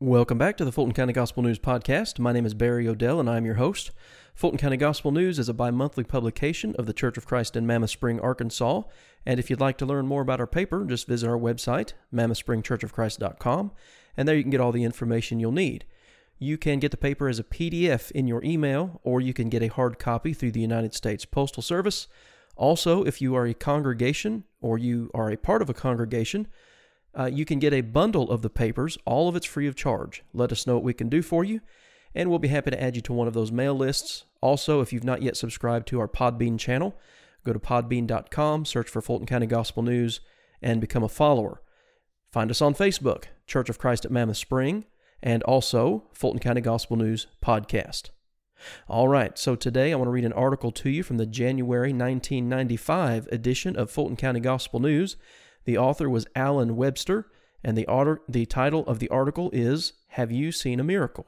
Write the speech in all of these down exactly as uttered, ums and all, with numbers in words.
Welcome back to the Fulton County Gospel News Podcast. My name is Barry Odell, and I am your host. Fulton County Gospel News is a bi-monthly publication of the Church of Christ in Mammoth Spring, Arkansas. And if you'd like to learn more about our paper, just visit our website, mammoth spring church of christ dot com, and there you can get all the information you'll need. You can get the paper as a P D F in your email, or you can get a hard copy through the United States Postal Service. Also, if you are a congregation or you are a part of a congregation, Uh, you can get a bundle of the papers. All of it's free of charge. Let us know what we can do for you, and we'll be happy to add you to one of those mail lists. Also, if you've not yet subscribed to our Podbean channel, go to podbean dot com, search for Fulton County Gospel News, and become a follower. Find us on Facebook, Church of Christ at Mammoth Spring, and also Fulton County Gospel News Podcast. All right, so today I want to read an article to you from the January nineteen ninety-five edition of Fulton County Gospel News. The author was Alan Webster, and the, author, the title of the article is, Have You Seen a Miracle?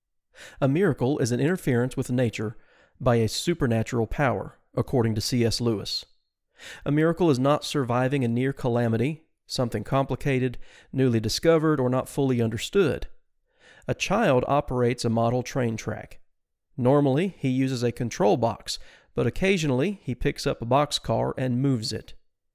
A miracle is an interference with nature by a supernatural power, according to C S Lewis. A miracle is not surviving a near calamity, something complicated, newly discovered, or not fully understood. A child operates a model train track. Normally, he uses a control box, but occasionally he picks up a boxcar and moves it.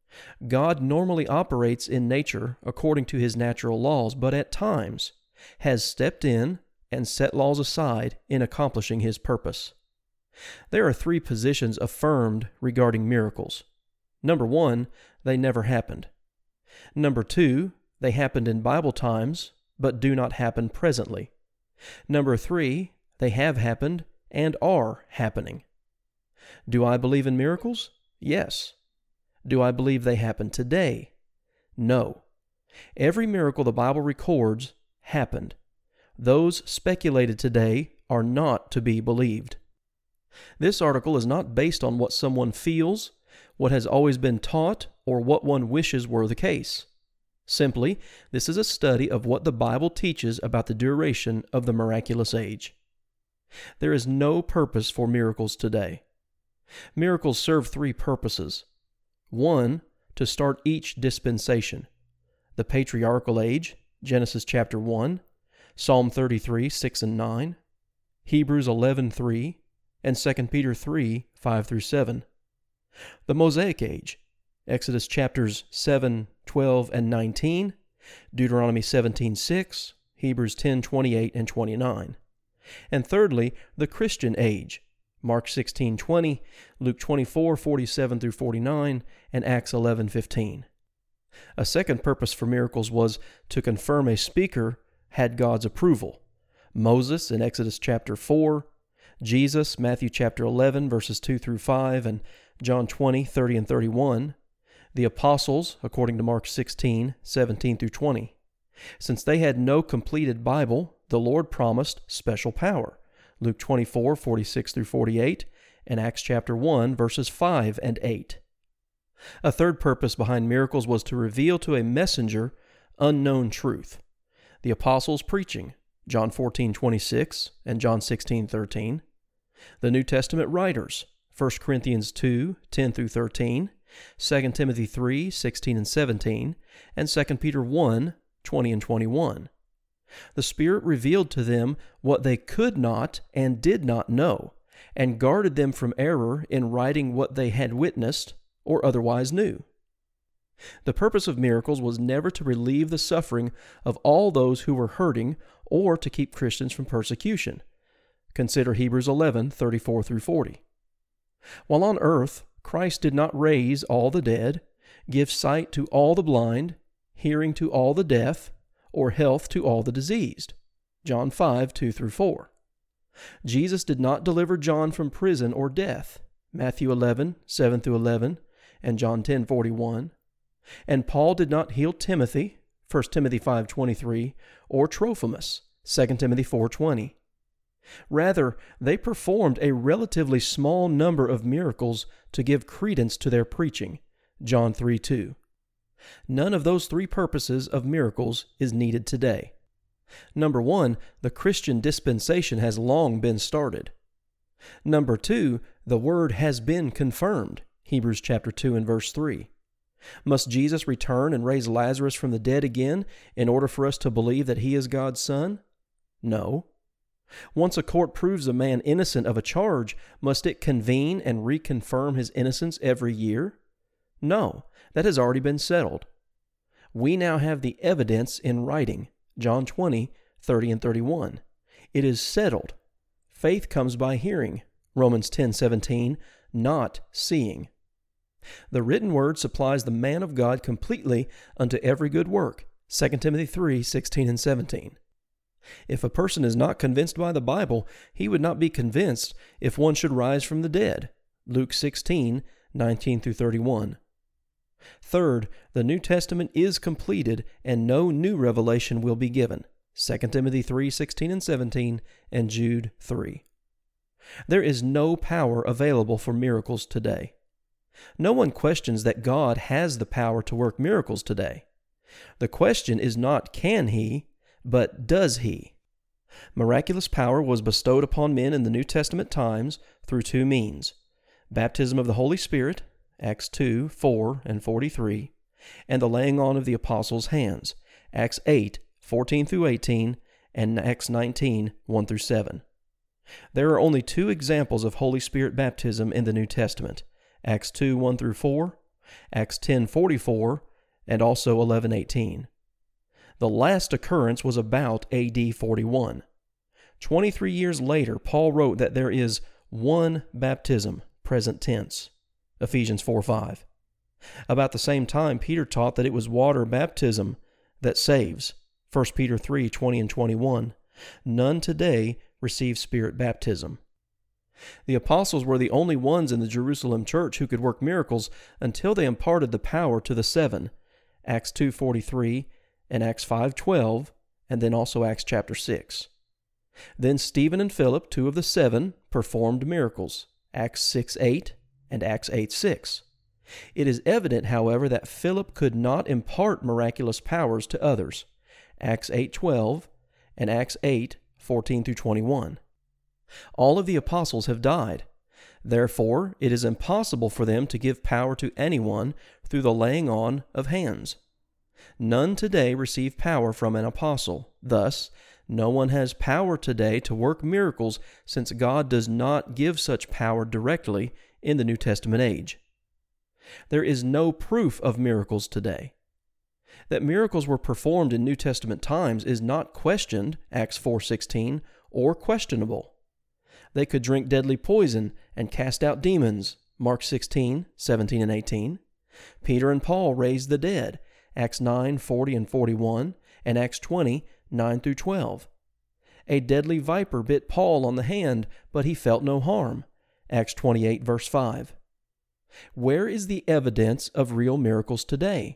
God normally operates in nature according to his natural laws, but at times has stepped in and set laws aside in accomplishing his purpose. There are three positions affirmed regarding miracles. Number one, they never happened. Number two, they happened in Bible times, but do not happen presently. Number three, they have happened and are happening. Do I believe in miracles? Yes. Do I believe they happen today? No. Every miracle the Bible records happened. Those speculated today are not to be believed. This article is not based on what someone feels, what has always been taught, or what one wishes were the case. Simply, this is a study of what the Bible teaches about the duration of the miraculous age. There is no purpose for miracles today. Miracles serve three purposes. One, to start each dispensation. The patriarchal age, Genesis chapter one, Psalm thirty-three, six and nine, Hebrews eleven, three, and Second Peter three, five through seven. The Mosaic age, Exodus chapters seven, twelve, and nineteen, Deuteronomy seventeen, six, Hebrews ten, twenty-eight and twenty-nine. And thirdly, the Christian age, Mark sixteen, twenty, Luke twenty-four, forty-seven through forty-nine, and Acts eleven, fifteen. A second purpose for miracles was to confirm a speaker had God's approval. Moses in Exodus chapter four, Jesus, Matthew chapter eleven, verses two through five, and John twenty, thirty and thirty-one. The apostles, according to Mark sixteen, seventeen through twenty. Since they had no completed Bible, the Lord promised special power. Luke twenty-four, forty-six through forty-eight, and Acts chapter one, verses five and eight. A third purpose behind miracles was to reveal to a messenger unknown truth. The apostles preaching, John fourteen, twenty-six and John sixteen, thirteen. The New Testament writers, First Corinthians two, ten through thirteen, Second Timothy three, sixteen and seventeen, and Second Peter one, twenty and twenty-one. The Spirit revealed to them what they could not and did not know, and guarded them from error in writing what they had witnessed or otherwise knew. The purpose of miracles was never to relieve the suffering of all those who were hurting or to keep Christians from persecution. Consider Hebrews eleven, thirty-four through forty. While on earth, Christ did not raise all the dead, give sight to all the blind, hearing to all the deaf, or health to all the diseased. John five, two through four. Jesus did not deliver John from prison or death. Matthew eleven, seven through eleven, and John ten, forty-one. And Paul did not heal Timothy, First Timothy five, twenty-three, or Trophimus, Second Timothy four, twenty. Rather, they performed a relatively small number of miracles to give credence to their preaching. John three, two. None of those three purposes of miracles is needed today. Number one, the Christian dispensation has long been started. Number two, the Word has been confirmed. Hebrews chapter two and verse three. Must Jesus return and raise Lazarus from the dead again in order for us to believe that he is God's Son? No. Once a court proves a man innocent of a charge, must it convene and reconfirm his innocence every year? No, that has already been settled. We now have the evidence in writing, John twenty, thirty and thirty-one. It is settled. Faith comes by hearing, Romans ten seventeen, not seeing. The written word supplies the man of God completely unto every good work, Second Timothy three, sixteen and seventeen. If a person is not convinced by the Bible, he would not be convinced if one should rise from the dead, Luke sixteen, nineteen through thirty-one. Third, the New Testament is completed and no new revelation will be given, Second Timothy three, sixteen and seventeen, and Jude three. There is no power available for miracles today. No one questions that God has the power to work miracles today. The question is not can he, but does he? Miraculous power was bestowed upon men in the New Testament times through two means: baptism of the Holy Spirit, Acts two, four and forty-three, and the laying on of the apostles' hands, Acts eight, fourteen through eighteen, and Acts nineteen, one through seven. There are only two examples of Holy Spirit baptism in the New Testament, Acts two, one through four, Acts ten, forty-four, and also eleven, eighteen. The last occurrence was about A D forty-one. Twenty-three years later, Paul wrote that there is one baptism, present tense, Ephesians four, five. About the same time, Peter taught that it was water baptism that saves, First Peter three, twenty and twenty-one. None today receive Spirit baptism. The apostles were the only ones in the Jerusalem church who could work miracles until they imparted the power to the seven, Acts two, forty-three, and Acts five, twelve, and then also Acts chapter six. Then Stephen and Philip, two of the seven, performed miracles, Acts six, eight, and Acts eight, six. It is evident, however, that Philip could not impart miraculous powers to others, Acts eight, twelve, and Acts eight, fourteen through twenty-one. All of the apostles have died. Therefore, it is impossible for them to give power to anyone through the laying on of hands. None today receive power from an apostle. Thus, no one has power today to work miracles, since God does not give such power directly in the New Testament age. There is no proof of miracles today. That miracles were performed in New Testament times is not questioned, Acts four, sixteen, or questionable. They could drink deadly poison and cast out demons, Mark sixteen, seventeen and eighteen. Peter and Paul raised the dead, Acts nine, forty and forty-one, and Acts twenty, nine through twelve. A deadly viper bit Paul on the hand, but he felt no harm, Acts twenty-eight, verse five. Where is the evidence of real miracles today?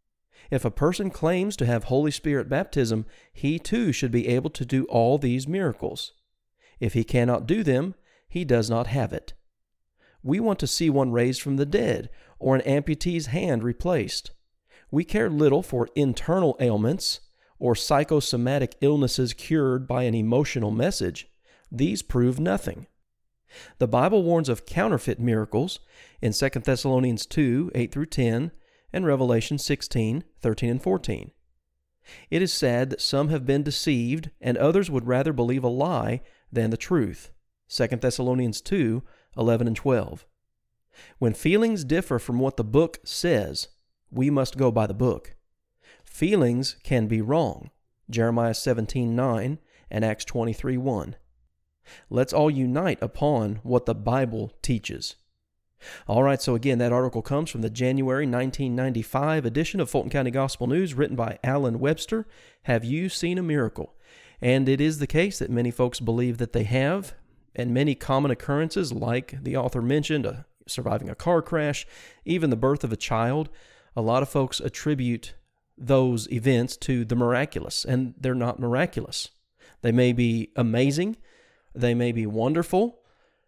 If a person claims to have Holy Spirit baptism, he too should be able to do all these miracles. If he cannot do them, he does not have it. We want to see one raised from the dead, or an amputee's hand replaced. We care little for internal ailments, or psychosomatic illnesses cured by an emotional message. These prove nothing. The Bible warns of counterfeit miracles in Second Thessalonians two, eight through ten, and Revelation sixteen, thirteen and fourteen. It is sad that some have been deceived, and others would rather believe a lie than the truth, Second Thessalonians two, eleven and twelve. When feelings differ from what the book says, we must go by the book. Feelings can be wrong, Jeremiah seventeen, nine, and Acts twenty-three, one. Let's all unite upon what the Bible teaches. All right, so again, that article comes from the January nineteen ninety-five edition of Fulton County Gospel News, written by Alan Webster. Have you seen a miracle? And it is the case that many folks believe that they have, and many common occurrences, like the author mentioned, uh, surviving a car crash, even the birth of a child, a lot of folks attribute those events to the miraculous, and they're not miraculous. They may be amazing, they may be wonderful,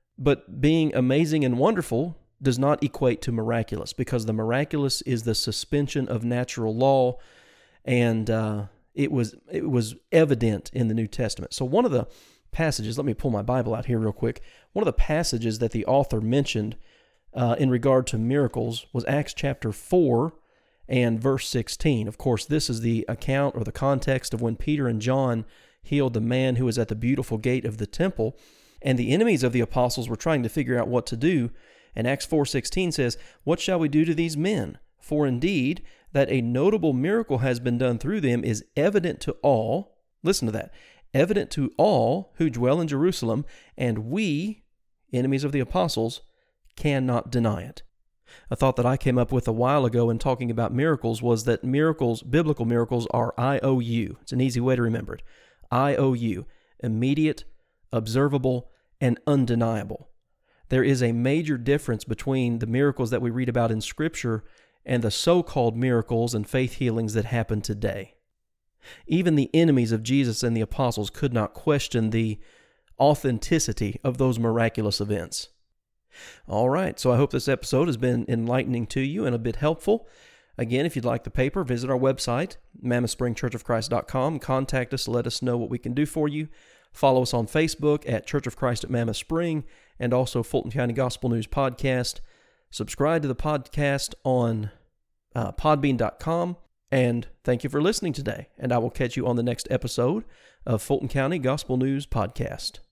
but being amazing and wonderful does not equate to miraculous, because the miraculous is the suspension of natural law, and uh, it was it was evident in the New Testament. So one of the passages, let me pull my Bible out here real quick. One of the passages that the author mentioned uh, in regard to miracles was Acts chapter four, and verse sixteen. Of course, this is the account or the context of when Peter and John healed the man who was at the beautiful gate of the temple, and the enemies of the apostles were trying to figure out what to do. And Acts four sixteen says, "What shall we do to these men? For indeed, that a notable miracle has been done through them is evident to all," listen to that, "evident to all who dwell in Jerusalem, and we," enemies of the apostles, "cannot deny it." A thought that I came up with a while ago in talking about miracles was that miracles, biblical miracles, are I O U. It's an easy way to remember it. I O U, immediate, observable, and undeniable. There is a major difference between the miracles that we read about in Scripture and the so-called miracles and faith healings that happen today. Even the enemies of Jesus and the apostles could not question the authenticity of those miraculous events. All right, so I hope this episode has been enlightening to you and a bit helpful. Again, if you'd like the paper, visit our website, mammoth spring church of christ dot com. Contact us, let us know what we can do for you. Follow us on Facebook at Church of Christ at Mammoth Spring and also Fulton County Gospel News Podcast. Subscribe to the podcast on uh, podbean dot com. And thank you for listening today. And I will catch you on the next episode of Fulton County Gospel News Podcast.